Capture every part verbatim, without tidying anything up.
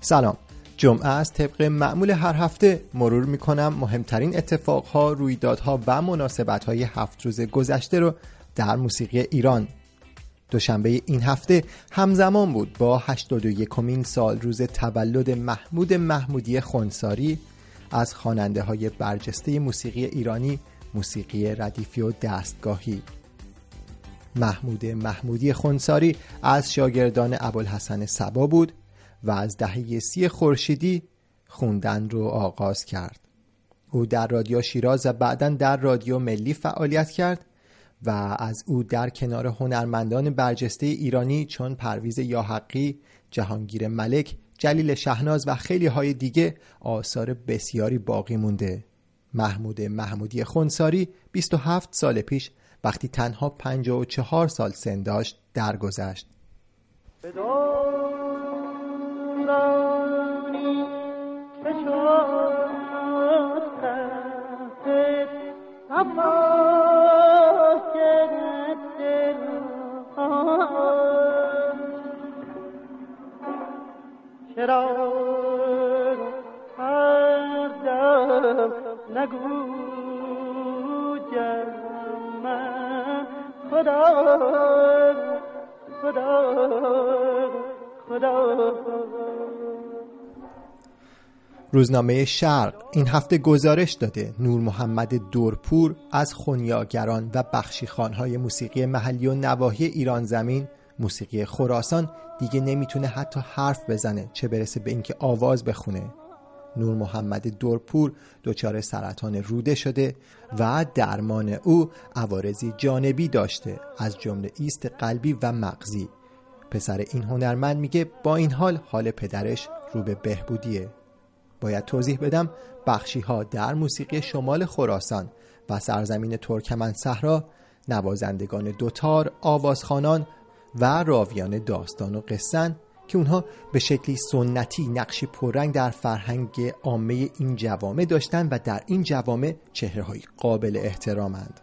سلام. جمعه است. طبق معمول هر هفته مرور میکنم مهمترین اتفاقها، رویدادها و مناسبت‌های هفت روز گذشته رو در موسیقی ایران. دوشنبه این هفته همزمان بود با هشتاد و یکمین سال روز تولد محمود محمودی خنثاری از خواننده‌های برجسته موسیقی ایرانی، موسیقی ردیفی و دستگاهی. محمود محمودی خنثاری از شاگردان ابوالحسن صبا بود و از دهه سی خورشیدی خوندن رو آغاز کرد. او در رادیو شیراز و بعداً در رادیو ملی فعالیت کرد و از او در کنار هنرمندان برجسته ایرانی چون پرویز یاحقی، جهانگیر ملک، جلیل شهناز و خیلی های دیگه آثار بسیاری باقی مونده. محمود محمودی خنثاری بیست و هفت سال پیش وقتی تنها پنجاه و چهار سال سن داشت درگذشت. روزنامه شرق این هفته گزارش داده نور محمد دورپور از خونیاگران و بخشیخوان‌های موسیقی محلی و نواحی ایران زمین، موسیقی خراسان، دیگه نمیتونه حتی حرف بزنه، چه برسه به اینکه آواز بخونه. نور محمد دورپور دچار سرطان روده شده و درمان او عوارضی جانبی داشته، از جمله ایست قلبی و مغزی. پسر این هنرمند میگه با این حال حال پدرش رو به بهبودیه. باید توضیح بدم بخشی ها در موسیقی شمال خراسان و سرزمین ترکمن صحرا نوازندگان دوتار، آوازخوانان و راویان داستان و قصه‌اند که اونها به شکلی سنتی نقشی پررنگ در فرهنگ عامه این جوامع داشتن و در این جوامع چهره‌های قابل احترامند.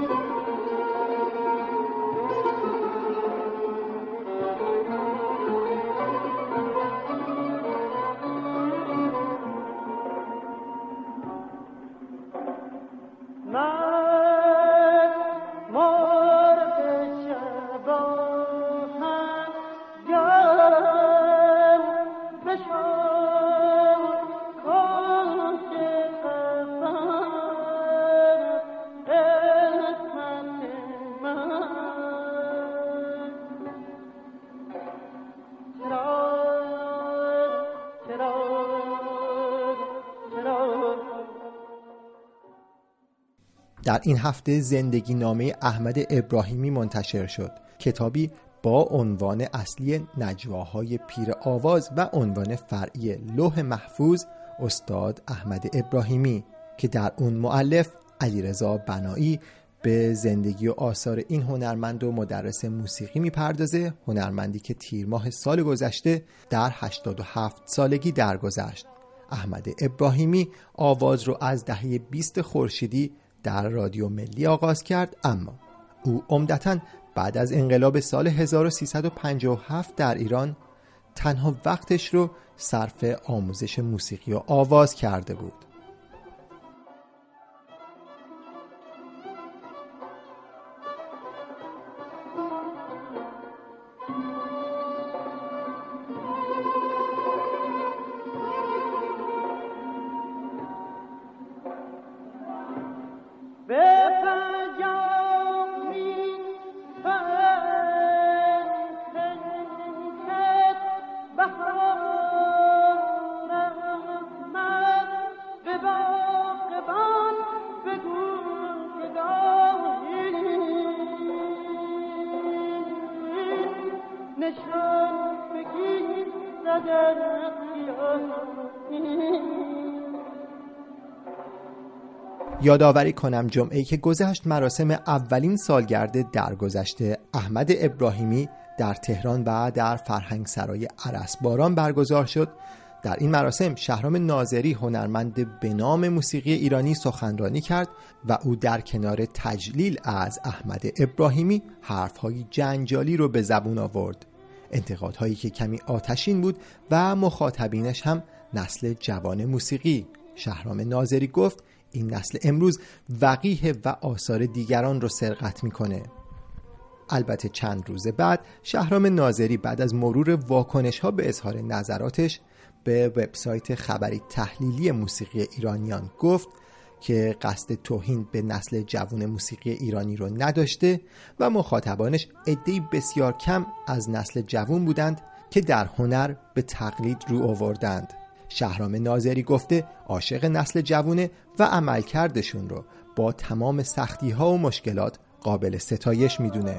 در این هفته زندگی نامه احمد ابراهیمی منتشر شد، کتابی با عنوان اصلی نجواهای پیر آواز و عنوان فرعی لوح محفوظ استاد احمد ابراهیمی که در اون مؤلف علیرضا بنایی به زندگی و آثار این هنرمند و مدرس موسیقی میپردازه، هنرمندی که تیر ماه سال گذشته در هشتاد و هفت سالگی درگذشت. احمد ابراهیمی آواز رو از دهه بیست خورشیدی در رادیو ملی آغاز کرد، اما او عمدتاً بعد از انقلاب سال هزار و سیصد و پنجاه و هفت در ایران تنها وقتش رو صرف آموزش موسیقی و آواز کرده بود. یادآوری کنم جمعه‌ای که گذشت مراسم اولین سالگرد درگذشت احمد ابراهیمی در تهران و در فرهنگ سرای ارسباران برگزار شد. در این مراسم شهرام ناظری هنرمند به نام موسیقی ایرانی سخنرانی کرد و او در کنار تجلیل از احمد ابراهیمی حرفهای جنجالی رو به زبون آورد. انتقادهایی که کمی آتشین بود و مخاطبینش هم نسل جوان موسیقی. شهرام ناظری گفت این نسل امروز وقیح و آثار دیگران رو سرقت میکنه. البته چند روز بعد شهرام ناظری بعد از مرور واکنش ها به اظهار نظراتش به وبسایت خبری تحلیلی موسیقی ایرانیان گفت که قصد توهین به نسل جوان موسیقی ایرانی رو نداشته و مخاطبانش عده‌ای بسیار کم از نسل جوان بودند که در هنر به تقلید رو آوردند. شهرام ناظری گفته عاشق نسل جوانه و عملکردشون رو با تمام سختی ها و مشکلات قابل ستایش میدونه.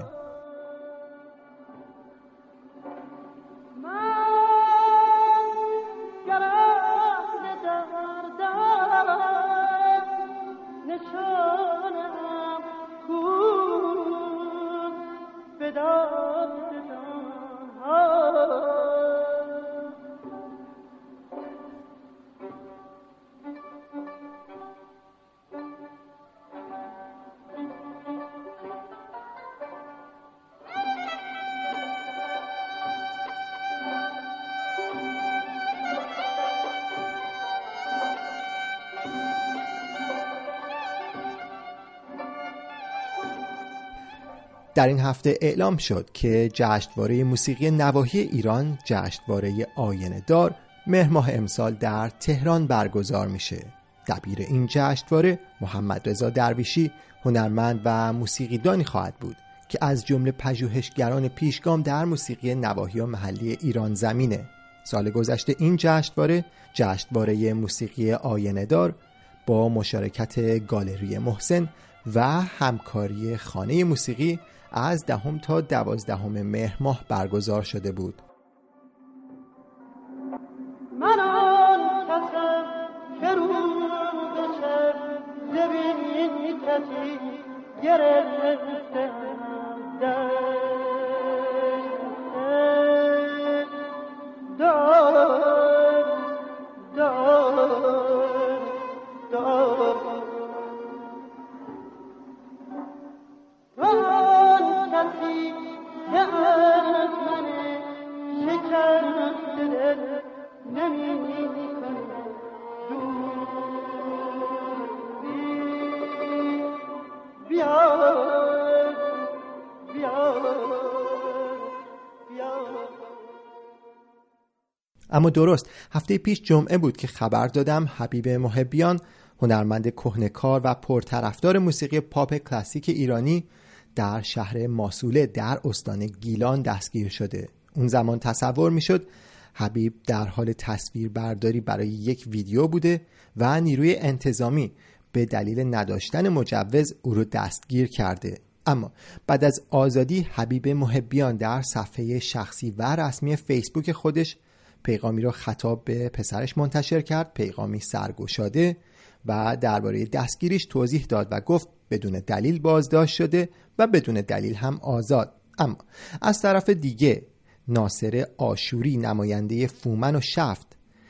در این هفته اعلام شد که جشنواره موسیقی نواحی ایران، جشنواره آینه دار، مهر ماه امسال در تهران برگزار میشه. دبیر این جشنواره محمد رضا درویشی هنرمند و موسیقیدانی خواهد بود که از جمله پژوهشگران پیشگام در موسیقی نواحی و محلی ایران زمینه. سال گذشته این جشنواره، جشنواره موسیقی آینه دار، با مشارکت گالری محسن و همکاری خانه موسیقی از دهم تا دوازدهم مهر ماه برگزار شده بود. من آن کسم که رو بشه زمین کسی گرفتم دست دار دار دار آن کسی که از من شکست دل نمی کنه دور بیا بیا بیا. اما درست هفته پیش جمعه بود که خبر دادم حبیب محبیان، هنرمند کهنه‌کار و پرطرفدار موسیقی پاپ کلاسیک ایرانی، در شهر ماسوله در استان گیلان دستگیر شده. اون زمان تصور میشد حبیب در حال تصویر برداری برای یک ویدیو بوده و نیروی انتظامی به دلیل نداشتن مجوز او رو دستگیر کرده. اما بعد از آزادی حبیب محبیان در صفحه شخصی و رسمی فیسبوک خودش پیغامی را خطاب به پسرش منتشر کرد، پیغامی سرگشاده، و درباره دستگیریش توضیح داد و گفت بدون دلیل بازداشت شده و بدون دلیل هم آزاد. اما از طرف دیگه ناصر آشوری، نماینده فومن و شفت،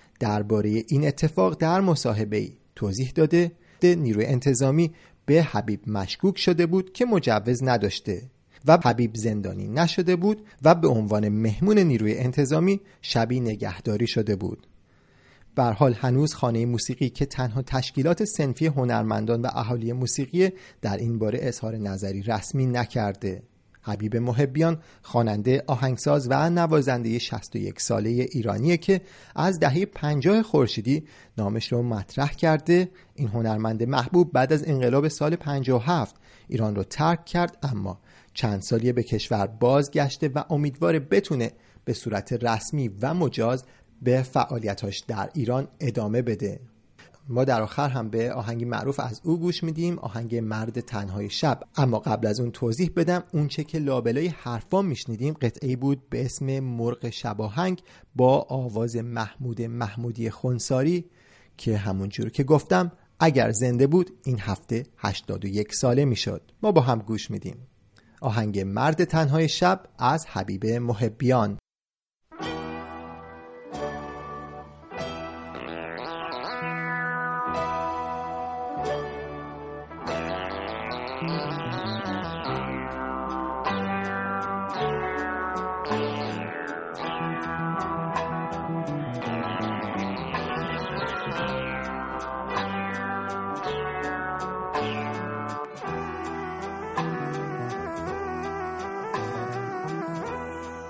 درباره این اتفاق در مصاحبه‌ای توضیح داده نیروی انتظامی به حبیب مشکوک شده بود که مجوز نداشته و حبیب زندانی نشده بود و به عنوان مهمون نیروی انتظامی شبی نگهداری شده بود. به هر حال هنوز خانه موسیقی که تنها تشکیلات صنفی هنرمندان و اهالی موسیقی در این باره اظهار نظری رسمی نکرده. حبیب محبیان خواننده، آهنگساز و نوازنده شصت و یک ساله ایرانیه که از دهه پنجاه خورشیدی نامش رو مطرح کرده. این هنرمند محبوب بعد از انقلاب سال پنجاه و هفت ایران رو ترک کرد، اما چند سالیه به کشور بازگشته و امیدواره بتونه به صورت رسمی و مجاز به فعالیتاش در ایران ادامه بده. ما در آخر هم به آهنگی معروف از او گوش میدیم، آهنگ مرد تنهای شب. اما قبل از اون توضیح بدم اون چه که لابلای حرفام میشنیدیم قطعه‌ای بود به اسم مرغ شباهنگ با آواز محمود محمودی خونساری که همونجور که گفتم اگر زنده بود این هفته هشتاد و یک ساله میشد. ما با هم گوش میدیم آهنگ مرد تنهای شب از حبیب محبیان.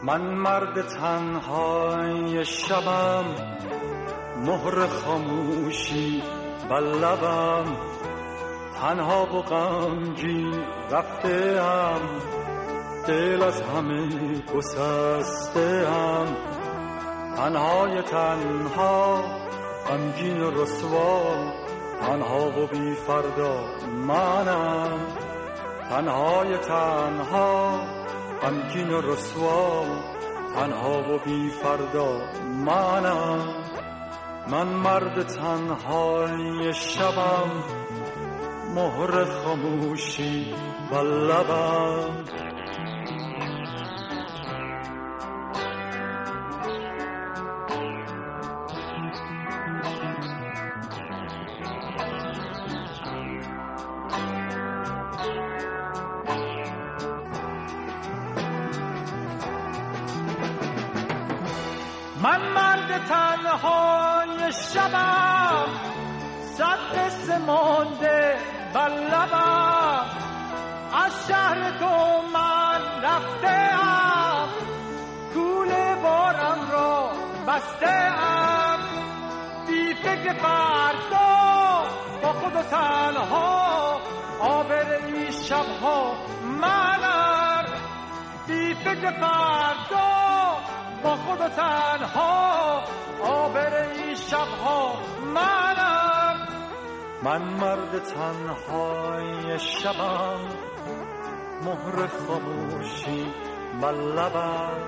من مرد تنهای شبم، مهر خاموشی بر لبم، تنها و غمگین رفته‌ام، دل از همه گسسته‌ام، تنهای تنها غمگین و رسوا، تنها و بی فردا منم، تنهای تنها غمگین و رسوا، تنها و بی فردا منم. من مرد تنهای شبم، مهر خاموشی بر لبم. من مرد تنهای شبم، صد قصه مانده بر لبم، از شهر تو من رفته‌ام، کوله بارم را بسته‌ام، بی فکر فردا با خود و تنها، آبر این شبها منم، بی فکر فردا با خود و تنها، آبر این شبها منم. من مرد تنهای شبم، مهر خاموشی بر لبم.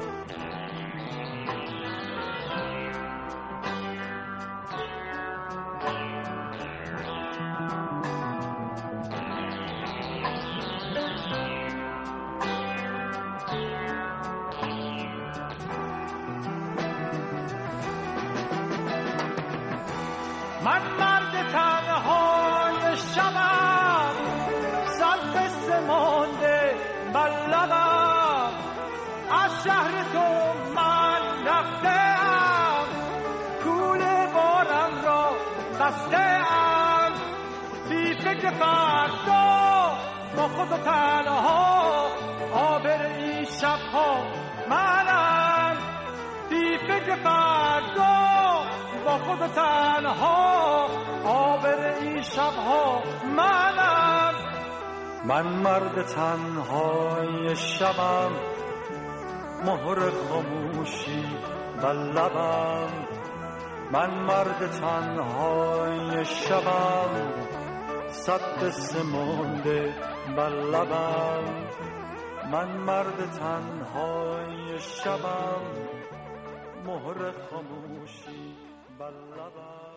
من مرد تنهای شبم، صد قصه مانده بر لبم، از شهر تو من رفته‌ام، کوله بارم را بسته‌ام، بی فکر فردا با خود و تنها، آبر این شبها منم، بی فکر فردا با خود و تنها، آبر این شبها منم. من مرد تنهای شبم، مهر خاموشی بر لبم. من مرد تنهای شبم، صد قصه مانده بر لبم. من مرد تنهای شبم، مهر خاموشی بر لبم.